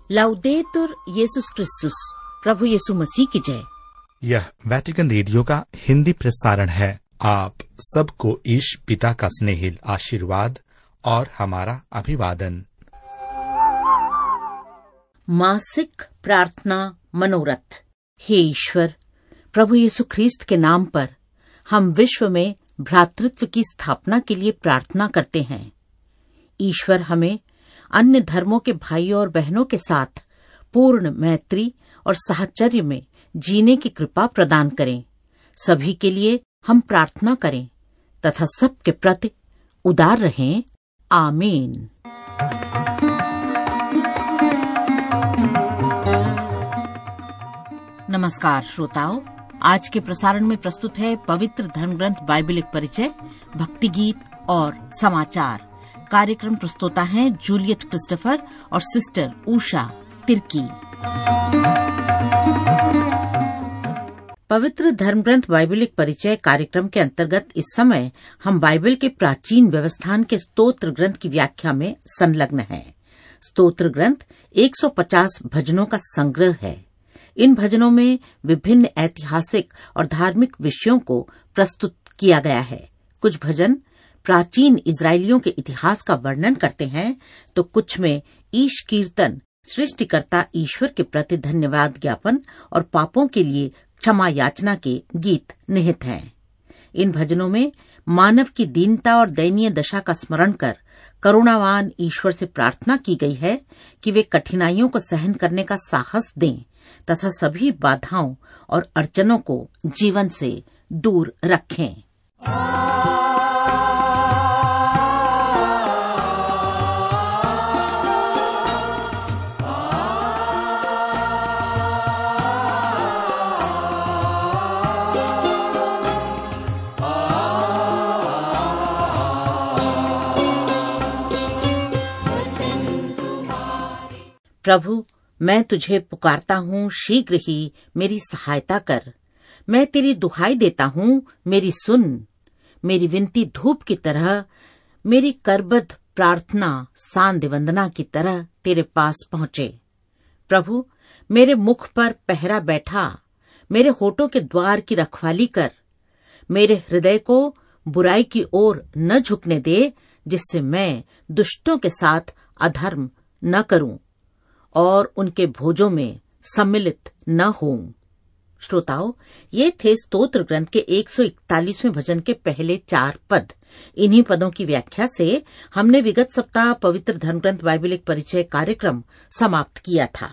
लाउदेतुर येसुस क्रिस्तुस, प्रभु यीशु मसीह की जय। यह वेटिकन रेडियो का हिंदी प्रसारण है। आप सबको ईश पिता का स्नेहिल आशीर्वाद और हमारा अभिवादन। मासिक प्रार्थना मनोरथ। हे ईश्वर, प्रभु यीशु ख्रीस्त के नाम पर हम विश्व में भ्रातृत्व की स्थापना के लिए प्रार्थना करते हैं। ईश्वर हमें अन्य धर्मों के भाइयों और बहनों के साथ पूर्ण मैत्री और साहचर्य में जीने की कृपा प्रदान करें। सभी के लिए हम प्रार्थना करें तथा सबके प्रति उदार रहें। आमीन। नमस्कार श्रोताओ, आज के प्रसारण में प्रस्तुत है पवित्र धर्मग्रंथ बाइबल एक परिचय, भक्ति गीत और समाचार। कार्यक्रम प्रस्तोता हैं जूलियट क्रिस्टोफर और सिस्टर उषा तिर्की। पवित्र धर्मग्रंथ बाइबल एक परिचय कार्यक्रम के अंतर्गत इस समय हम बाइबल के प्राचीन व्यवस्थान के स्तोत्र ग्रंथ की व्याख्या में संलग्न हैं। स्तोत्र ग्रंथ 150 भजनों का संग्रह है। इन भजनों में विभिन्न ऐतिहासिक और धार्मिक विषयों को प्रस्तुत किया गया है। कुछ भजन प्राचीन इजरायलियों के इतिहास का वर्णन करते हैं, तो कुछ में ईश कीर्तन, सृष्टिकर्ता ईश्वर के प्रति धन्यवाद ज्ञापन और पापों के लिए क्षमा याचना के गीत निहित हैं। इन भजनों में मानव की दीनता और दयनीय दशा का स्मरण कर करुणावान ईश्वर से प्रार्थना की गई है कि वे कठिनाइयों को सहन करने का साहस दें तथा सभी बाधाओं और अड़चनों को जीवन से दूर रखें। प्रभु, मैं तुझे पुकारता हूँ, शीघ्र ही मेरी सहायता कर। मैं तेरी दुहाई देता हूँ, मेरी सुन। मेरी विनती धूप की तरह, मेरी करबद्ध प्रार्थना सांध्य वंदना की तरह तेरे पास पहुँचे। प्रभु, मेरे मुख पर पहरा बैठा, मेरे होठों के द्वार की रखवाली कर। मेरे हृदय को बुराई की ओर न झुकने दे, जिससे मैं दुष्टों के साथ अधर्म न करूं और उनके भोजों में सम्मिलित न होऊं। श्रोताओं, ये थे स्तोत्र ग्रंथ के 141वें भजन के पहले 4 पद। इन्हीं पदों की व्याख्या से हमने विगत सप्ताह पवित्र धर्मग्रंथ बाइबल एक परिचय कार्यक्रम समाप्त किया था।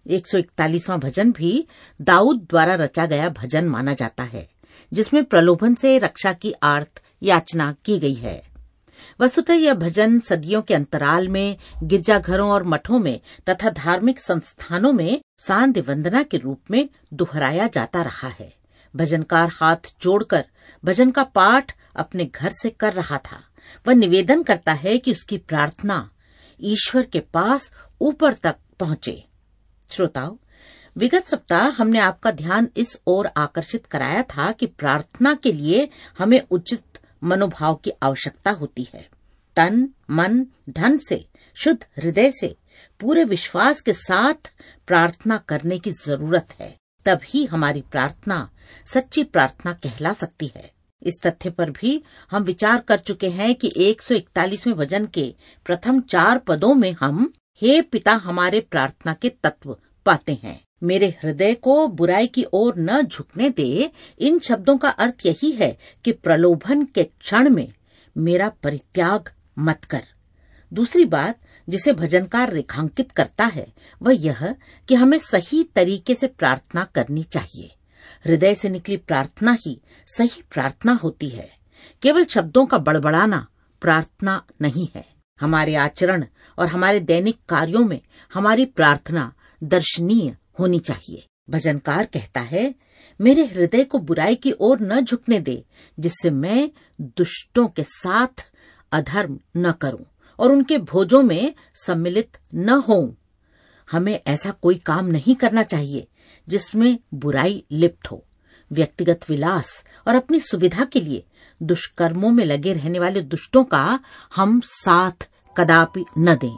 141वां भजन भी दाऊद द्वारा रचा गया भजन माना जाता है, जिसमें प्रलोभन से रक्षा की आर्त याचना की गई है। वस्तुतः यह भजन सदियों के अंतराल में गिरजाघरों और मठों में तथा धार्मिक संस्थानों में सांध्य वंदना के रूप में दोहराया जाता रहा है। भजनकार हाथ जोड़कर भजन का पाठ अपने घर से कर रहा था। वह निवेदन करता है कि उसकी प्रार्थना ईश्वर के पास ऊपर तक पहुंचे। श्रोताओं, विगत सप्ताह हमने आपका ध्यान इस ओर आकर्षित कराया था कि प्रार्थना के लिए हमें उचित मनोभाव की आवश्यकता होती है। तन, मन, धन से, शुद्ध हृदय से, पूरे विश्वास के साथ प्रार्थना करने की जरूरत है। तभी हमारी प्रार्थना सच्ची प्रार्थना कहला सकती है। इस तथ्य पर भी हम विचार कर चुके हैं कि 141वें भजन के प्रथम 4 पदों में हम हे पिता हमारे प्रार्थना के तत्व पाते हैं। मेरे हृदय को बुराई की ओर न झुकने दे। इन शब्दों का अर्थ यही है कि प्रलोभन के क्षण में मेरा परित्याग मत कर। दूसरी बात जिसे भजनकार रेखांकित करता है वह यह कि हमें सही तरीके से प्रार्थना करनी चाहिए। हृदय से निकली प्रार्थना ही सही प्रार्थना होती है। केवल शब्दों का बड़बड़ाना प्रार्थना नहीं है। हमारे आचरण और हमारे दैनिक कार्यों में हमारी प्रार्थना दर्शनीय होनी चाहिए। भजनकार कहता है, मेरे हृदय को बुराई की ओर न झुकने दे, जिससे मैं दुष्टों के साथ अधर्म न करूं और उनके भोजों में सम्मिलित न होऊं। हमें ऐसा कोई काम नहीं करना चाहिए जिसमें बुराई लिप्त हो। व्यक्तिगत विलास और अपनी सुविधा के लिए दुष्कर्मों में लगे रहने वाले दुष्टों का हम साथ कदापि न दें।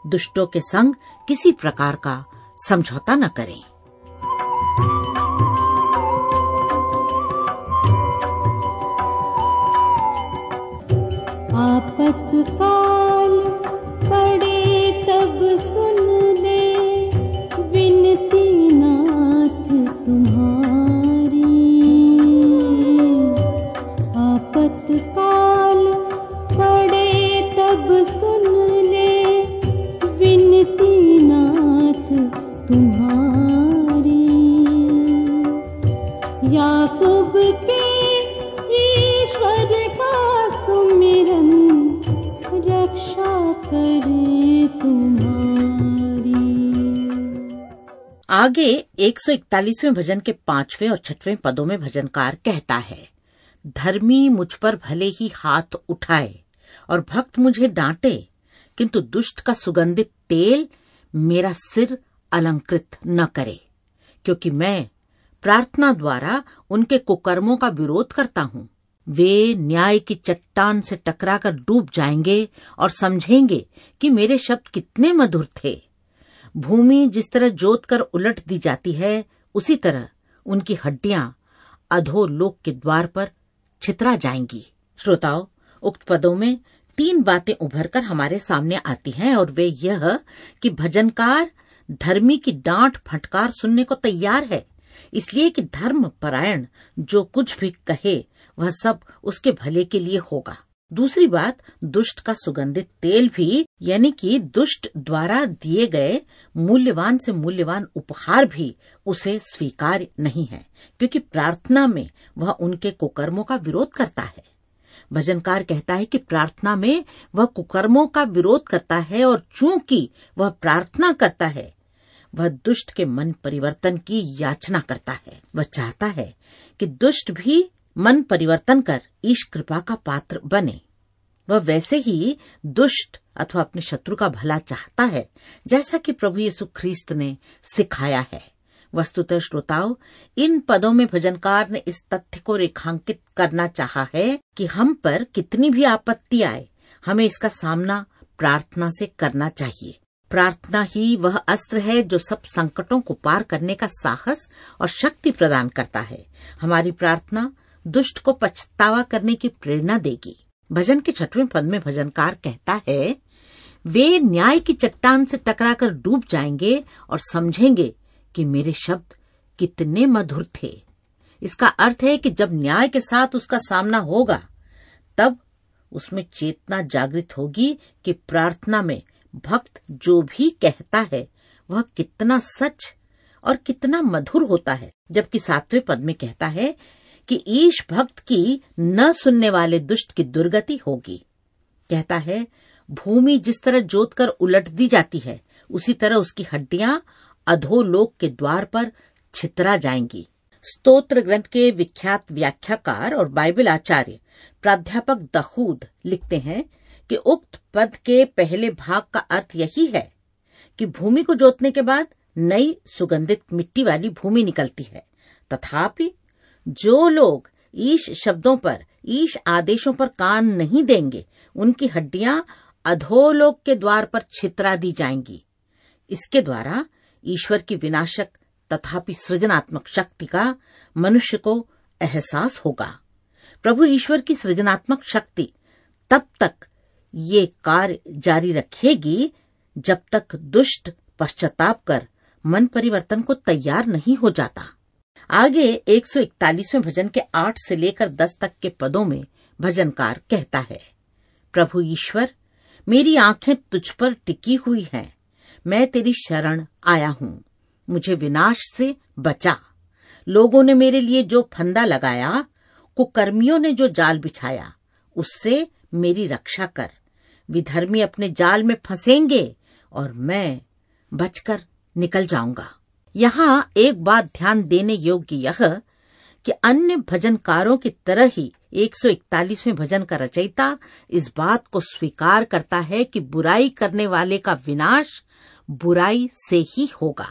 दुष्टों के संग किसी प्रकार का समझौता न करें। आपत्काल पड़े तब सुन ले विनती नाथ तुम्हारी। आपत्काल पड़े तब सुन ले विनती नाथ तुम्हारी। याकूब के ईश्वर का सुमिरन रक्षा करे तुम्हारी। आगे 141वें भजन के 5वें और 6वें पदों में भजनकार कहता है, धर्मी मुझ पर भले ही हाथ उठाए और भक्त मुझे डांटे, किंतु दुष्ट का सुगंधित तेल मेरा सिर अलंकृत न करे, क्योंकि मैं प्रार्थना द्वारा उनके कुकर्मों का विरोध करता हूँ। वे न्याय की चट्टान से टकराकर डूब जाएंगे और समझेंगे कि मेरे शब्द कितने मधुर थे। भूमि जिस तरह जोत कर उलट दी जाती है, उसी तरह उनकी हड्डियां अधोलोक के द्वार पर छितरा जाएंगी। श्रोताओं, उक्त पदों में 3 बातें उभर कर हमारे सामने आती हैं, और वे यह कि भजनकार धर्मी की डांट फटकार सुनने को तैयार है, इसलिए कि धर्म परायण जो कुछ भी कहे वह सब उसके भले के लिए होगा। दूसरी बात, दुष्ट का सुगंधित तेल भी, यानी कि दुष्ट द्वारा दिए गए मूल्यवान से मूल्यवान उपहार भी उसे स्वीकार नहीं है, क्योंकि प्रार्थना में वह उनके कुकर्मों का विरोध करता है। भजनकार कहता है कि प्रार्थना में वह कुकर्मों का विरोध करता है, और चूंकि वह प्रार्थना करता है, वह दुष्ट के मन परिवर्तन की याचना करता है। वह चाहता है कि दुष्ट भी मन परिवर्तन कर ईश कृपा का पात्र बने। वह वैसे ही दुष्ट अथवा अपने शत्रु का भला चाहता है, जैसा कि प्रभु यीशु ख्रीस्त ने सिखाया है। वस्तुतः श्रोताओं, इन पदों में भजनकार ने इस तथ्य को रेखांकित करना चाहा है कि हम पर कितनी भी आपत्ति आए, हमें इसका सामना प्रार्थना से करना चाहिए। प्रार्थना ही वह अस्त्र है जो सब संकटों को पार करने का साहस और शक्ति प्रदान करता है। हमारी प्रार्थना दुष्ट को पछतावा करने की प्रेरणा देगी। भजन के 6वें पद में भजनकार कहता है, वे न्याय की चट्टान से टकराकर डूब जाएंगे और समझेंगे कि मेरे शब्द कितने मधुर थे। इसका अर्थ है कि जब न्याय के साथ उसका सामना होगा, तब उसमें चेतना जागृत होगी कि प्रार्थना में भक्त जो भी कहता है वह कितना सच और कितना मधुर होता है। जबकि 7वें पद में कहता है कि ईश भक्त की न सुनने वाले दुष्ट की दुर्गति होगी। कहता है, भूमि जिस तरह जोत कर उलट दी जाती है, उसी तरह उसकी हड्डियां अधोलोक के द्वार पर छितरा जाएंगी। स्तोत्र ग्रंथ के विख्यात व्याख्याकार और बाइबल आचार्य प्राध्यापक दहूद लिखते हैं कि उक्त पद के पहले भाग का अर्थ यही है कि भूमि को जोतने के बाद नई सुगंधित मिट्टी वाली भूमि निकलती है। तथापि जो लोग ईश शब्दों पर, ईश आदेशों पर कान नहीं देंगे, उनकी हड्डियां अधोलोक के द्वार पर छितरा दी जाएंगी। इसके द्वारा ईश्वर की विनाशक तथापि सृजनात्मक शक्ति का मनुष्य को एहसास होगा। प्रभु ईश्वर की सृजनात्मक शक्ति तब तक ये कार्य जारी रखेगी जब तक दुष्ट पश्चाताप कर मन परिवर्तन को तैयार नहीं हो जाता। आगे 141वें भजन के 8 से लेकर 10 तक के पदों में भजनकार कहता है, प्रभु ईश्वर, मेरी आंखें तुझ पर टिकी हुई हैं, मैं तेरी शरण आया हूँ, मुझे विनाश से बचा। लोगों ने मेरे लिए जो फंदा लगाया, कुकर्मियों ने जो जाल बिछाया, उससे मेरी रक्षा कर। विधर्मी अपने जाल में फंसेंगे और मैं बचकर निकल जाऊंगा। यहाँ एक बात ध्यान देने योग्य यह कि अन्य भजनकारों की तरह ही 141वें भजन का रचयिता इस बात को स्वीकार करता है कि बुराई करने वाले का विनाश बुराई से ही होगा।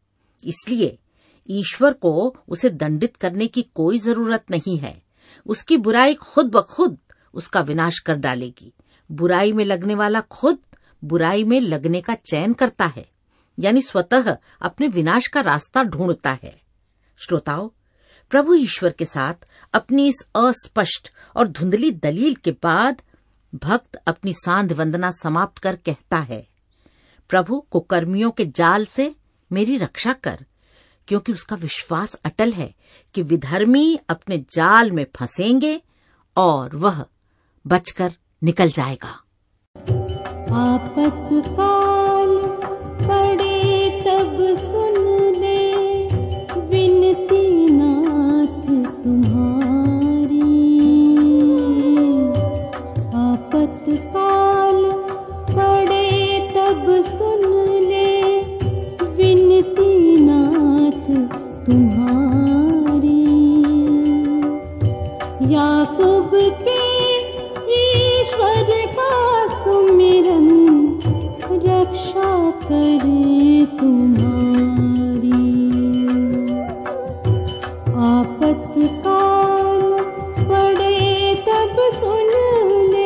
इसलिए ईश्वर को उसे दंडित करने की कोई जरूरत नहीं है। उसकी बुराई खुद ब खुद उसका विनाश कर डालेगी। बुराई में लगने वाला खुद बुराई में लगने का चयन करता है, यानी स्वतः अपने विनाश का रास्ता ढूंढता है। श्रोताओ, प्रभु ईश्वर के साथ अपनी इस अस्पष्ट और धुंधली दलील के बाद भक्त अपनी सांध्य वंदना समाप्त कर कहता है, प्रभु कुकर्मियों के जाल से मेरी रक्षा कर, क्योंकि उसका विश्वास अटल है कि विधर्मी अपने जाल में फंसेंगे और वह बचकर निकल जाएगा। आपत्काल पड़े तब सुन ले विनती नाथ तुम्हारी। आपत्काल पड़े तब सुन ले विनती नाथ तुम्हारी। याकूब के ईश्वर का सुमिरन रक्षा करे तुम्हारी। आपत्काल पड़े तब सुन ले।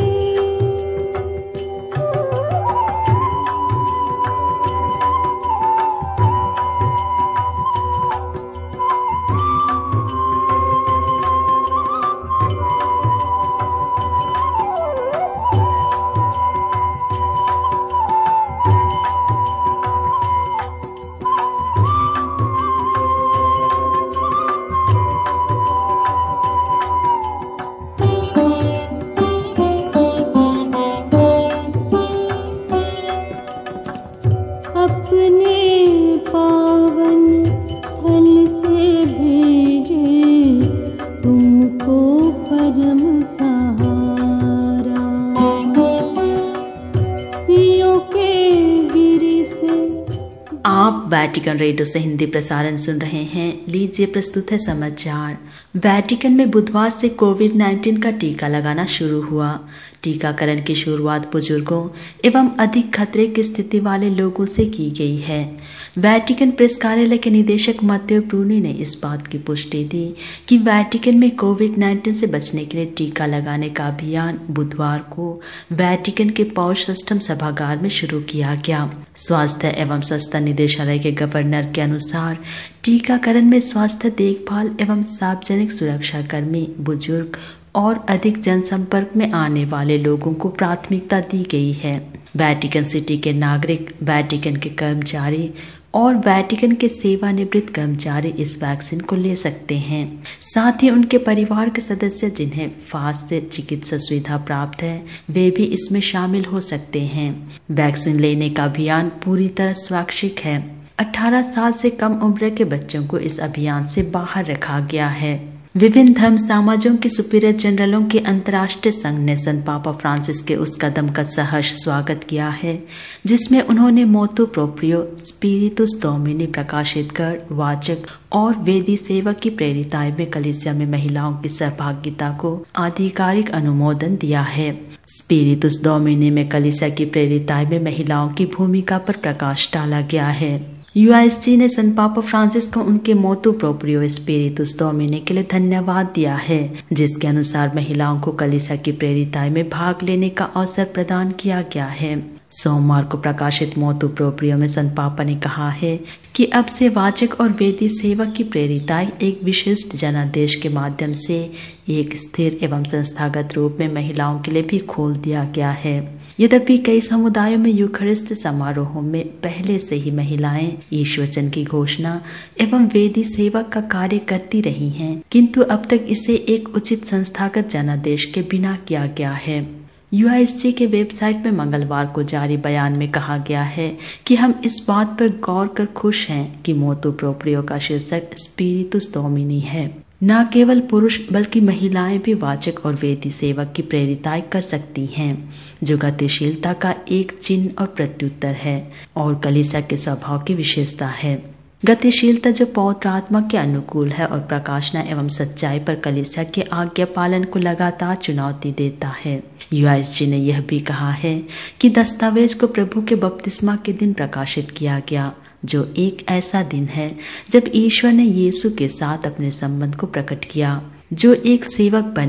वेटिकन रेडियो से हिंदी प्रसारण सुन रहे हैं। लीजिए प्रस्तुत है समाचार। वेटिकन में बुधवार से कोविड-19 का टीका लगाना शुरू हुआ। टीकाकरण की शुरुआत बुजुर्गों एवं अधिक खतरे की स्थिति वाले लोगों से की गई है। वेटिकन प्रेस कार्यालय के निदेशक मत्तेओ ब्रूनी ने इस बात की पुष्टि दी कि वेटिकन में कोविड-19 से बचने के लिए टीका लगाने का अभियान बुधवार को वेटिकन के पॉश सिस्टम सभागार में शुरू किया गया। स्वास्थ्य एवं स्वच्छता निदेशालय के गवर्नर के अनुसार टीकाकरण में स्वास्थ्य देखभाल एवं सार्वजनिक सुरक्षा कर्मी, बुजुर्ग और अधिक जनसंपर्क में आने वाले लोगों को प्राथमिकता दी गई है। वेटिकन सिटी के नागरिक, वेटिकन के कर्मचारी और वेटिकन के सेवानिवृत्त कर्मचारी इस वैक्सीन को ले सकते हैं। साथ ही उनके परिवार के सदस्य जिन्हें फास्ट से चिकित्सा सुविधा प्राप्त है, वे भी इसमें शामिल हो सकते हैं। वैक्सीन लेने का अभियान पूरी तरह स्वैच्छिक है। 18 साल से कम उम्र के बच्चों को इस अभियान से बाहर रखा गया है। विभिन्न धर्म समाजों के सुपीरियर जनरलों के अंतर्राष्ट्रीय संघ ने संत पापा फ्रांसिस के उस कदम का सहर्ष स्वागत किया है जिसमें उन्होंने मोटो प्रोप्रियो स्पिरिटुस डोमिनी प्रकाशित कर वाचक और वेदी सेवा की प्रेरिताई में कलीसिया में महिलाओं की सहभागिता को आधिकारिक अनुमोदन दिया है। स्पिरिटुस डोमिनी में कलीसिया की प्रेरिताई में महिलाओं की भूमिका पर प्रकाश डाला गया है। यूआईएससी ने संत पापा फ्रांसिस को उनके मोटो प्रोप्रियो स्पिरिटुस डोमिनी के लिए धन्यवाद दिया है, जिसके अनुसार महिलाओं को कलीसिया की प्रेरिताई में भाग लेने का अवसर प्रदान किया गया है। सोमवार को प्रकाशित मोटो प्रोप्रियो में संत पापा ने कहा है कि अब से वाचक और वेदी सेवा की प्रेरिताई एक विशिष्ट जनादेश के माध्यम से एक स्थिर एवं संस्थागत रूप में महिलाओं के लिए भी खोल दिया गया है। यद्यपि कई समुदायों में यूखरिस्त समारोहों में पहले से ही महिलाएं ईश्वर वचन की घोषणा एवं वेदी सेवा का कार्य करती रही हैं, किंतु अब तक इसे एक उचित संस्थागत जनादेश के बिना किया गया है। यूआईएससी के वेबसाइट में मंगलवार को जारी बयान में कहा गया है कि हम इस बात पर गौर कर खुश हैं कि मोटो प्रोप्रियो का शीर्षक स्पिरिटुस डोमिनी है। न केवल पुरुष बल्कि महिलाएं भी वाचक और वेदी सेवक की प्रेरिताई कर सकती हैं, जो गतिशीलता का एक चिन्ह और प्रत्युत्तर है और कलीसिया के स्वभाव की विशेषता है। गतिशीलता जो पवित्र आत्मा के अनुकूल है और प्रकाशना एवं सच्चाई पर कलीसिया के आज्ञा पालन को लगातार चुनौती देता है। यूआईएससी ने यह भी कहा है कि दस्तावेज को प्रभु के बपतिस्मा के दिन प्रकाशित किया गया, जो एक ऐसा दिन है जब ईश्वर ने यीशु के साथ अपने संबंध को प्रकट किया, जो एक सेवक बने।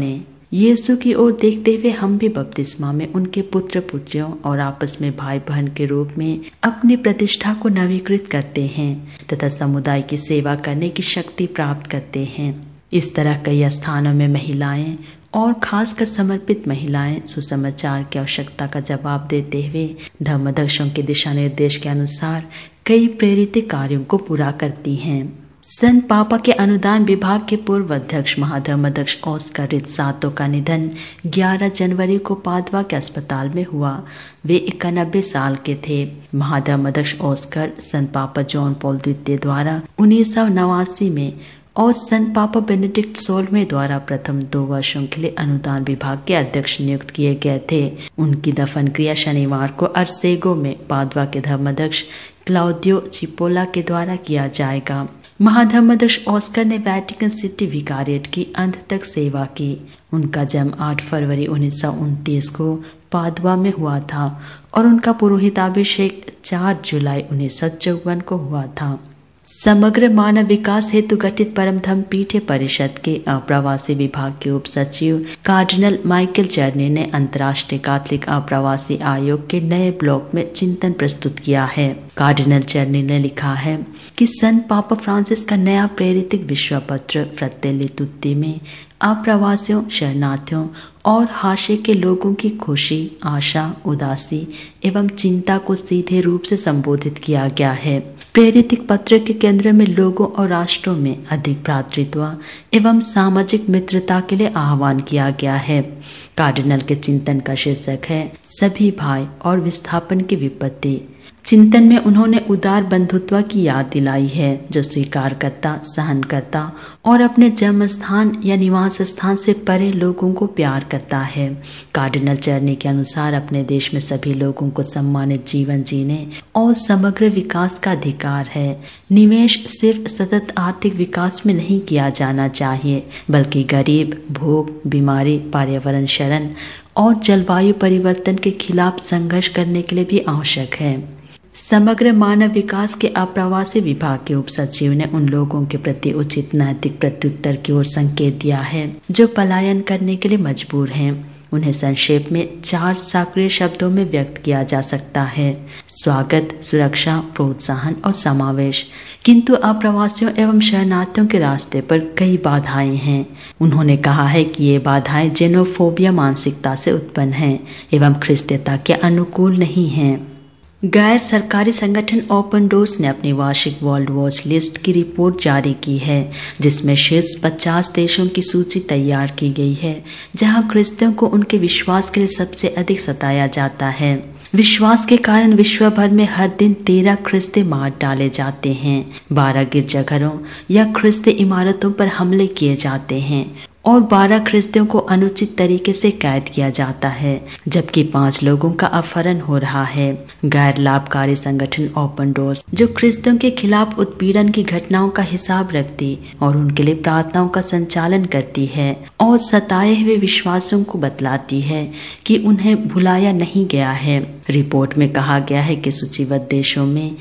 यीशु की ओर देखते हुए हम भी बपतिस्मा में उनके पुत्र पुत्रियों और आपस में भाई बहन के रूप में अपनी प्रतिष्ठा को नवीकृत करते हैं तथा समुदाय की सेवा करने की शक्ति प्राप्त करते हैं। इस तरह कई स्थानों में महिलाएं और खासकर समर्पित महिलाएं सुसमाचार की आवश्यकता का जवाब देते हुए धर्माध्यक्षों के दिशा निर्देश के अनुसार कई प्रेरित कार्यों को पूरा करती हैं। संत पापा के अनुदान विभाग के पूर्व अध्यक्ष महाधर्माध्यक्ष ऑस्कर रित्सातो का निधन 11 जनवरी को पादवा के अस्पताल में हुआ। वे 91 साल के थे। महाधर्माध्यक्ष ऑस्कर संत पापा जॉन पॉल द्वितीय द्वारा 1989 में और संत पापा बेनेडिक्ट 16वें द्वारा प्रथम 2 वर्षों के लिए अनुदान विभाग के अध्यक्ष नियुक्त किए गए थे। उनकी दफन क्रिया शनिवार को अर्सेगो में पादवा के धर्माध्यक्ष क्लाउदियो चिपोला के द्वारा किया जाएगा। महाधर्माध्यक्ष ऑस्कर ने वेटिकन सिटी विकारिएट की अंत तक सेवा की। उनका जन्म 8 फरवरी 1929 को पादवा में हुआ था और उनका पुरोहिताभिषेक 4 जुलाई 1954 को हुआ था। समग्र मानव विकास हेतु गठित परम धम्म पीठीय परिषद के अप्रवासी विभाग के उप सचिव कार्डिनल माइकल चर्नी ने अंतर्राष्ट्रीय कैथोलिक अप्रवासी आयोग के नए ब्लॉक में चिंतन प्रस्तुत किया है। कार्डिनल चर्नी ने लिखा है कि संत पापा फ्रांसिस का नया प्रेरित विश्व पत्र फ्रatelli tutti में अप्रवासियों, शरणार्थियों और हाशिए के लोगों की खुशी, आशा, उदासी एवं चिंता को सीधे रूप से संबोधित किया गया है। प्रेरित पत्र के केंद्र में लोगों और राष्ट्रों में अधिक भ्रातृत्व एवं सामाजिक मित्रता के लिए आह्वान किया गया है। कार्डिनल के चिंतन का शीर्षक है सभी भाई और विस्थापन की विपत्ति। चिंतन में उन्होंने उदार बंधुत्व की याद दिलाई है जो स्वीकार करता, सहन करता और अपने जन्म स्थान या निवास स्थान से परे लोगों को प्यार करता है। कार्डिनल चर्नी के अनुसार अपने देश में सभी लोगों को सम्मानित जीवन जीने और समग्र विकास का अधिकार है। निवेश सिर्फ सतत आर्थिक विकास में नहीं किया जाना चाहिए बल्कि गरीब, भूख, बीमारी, पर्यावरण क्षरण और जलवायु परिवर्तन के खिलाफ संघर्ष करने के लिए भी आवश्यक है। समग्र मानव विकास के अप्रवासी विभाग के उप सचिव ने उन लोगों के प्रति उचित नैतिक प्रत्युत्तर की ओर संकेत दिया है जो पलायन करने के लिए मजबूर हैं। उन्हें संक्षेप में 4 सक्रिय शब्दों में व्यक्त किया जा सकता है: स्वागत, सुरक्षा, प्रोत्साहन और समावेश। किंतु अप्रवासियों एवं शरणार्थियों के रास्ते पर कई बाधाएं हैं। उन्होंने कहा है कि ये बाधाएं जेनोफोबिया मानसिकता से उत्पन्न हैं एवं ख्रिस्तीयता के अनुकूल नहीं हैं। गैर सरकारी संगठन ओपन डोर्स ने अपनी वार्षिक वर्ल्ड वॉच लिस्ट की रिपोर्ट जारी की है जिसमें शीर्ष 50 देशों की सूची तैयार की गई है जहां ख्रिस्तियों को उनके विश्वास के लिए सबसे अधिक सताया जाता है। विश्वास के कारण विश्व भर में हर दिन 13 ख्रिस्ती मार डाले जाते हैं, 12 गिरजाघरों या ख्रिस्ती इमारतों पर हमले किए जाते हैं और 12 ख्रिस्तियों को अनुचित तरीके से कैद किया जाता है जबकि 5 लोगों का अपहरण हो रहा है। गैर लाभकारी संगठन ओपन डोर्स जो ख्रिस्तियों के खिलाफ उत्पीड़न की घटनाओं का हिसाब रखती और उनके लिए प्रार्थनाओं का संचालन करती है और सताए हुए विश्वासियों को बतलाती है कि उन्हें भुलाया नहीं गया है। रिपोर्ट में कहा गया है कि सूचीबद्ध देशों में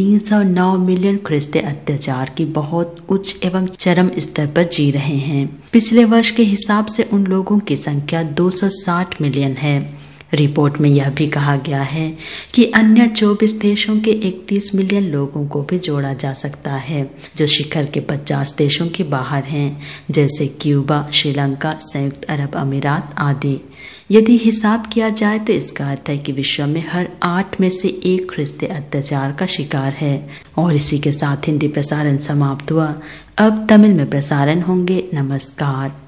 309 मिलियन ख्रिस्ती अत्याचार की बहुत उच्च एवं चरम स्तर पर जी रहे हैं। पिछले वर्ष के हिसाब से उन लोगों की संख्या 260 मिलियन है। रिपोर्ट में यह भी कहा गया है कि अन्य 24 देशों के 31 मिलियन लोगों को भी जोड़ा जा सकता है जो शिखर के 50 देशों के बाहर हैं जैसे क्यूबा, श्रीलंका, संयुक्त अरब अमीरात आदि। यदि हिसाब किया जाए तो इसका अर्थ है कि विश्व में हर 8 में से 1 ख्रिस्ती अत्याचार का शिकार है। और इसी के साथ हिंदी प्रसारण समाप्त हुआ। अब तमिल में प्रसारण होंगे। नमस्कार।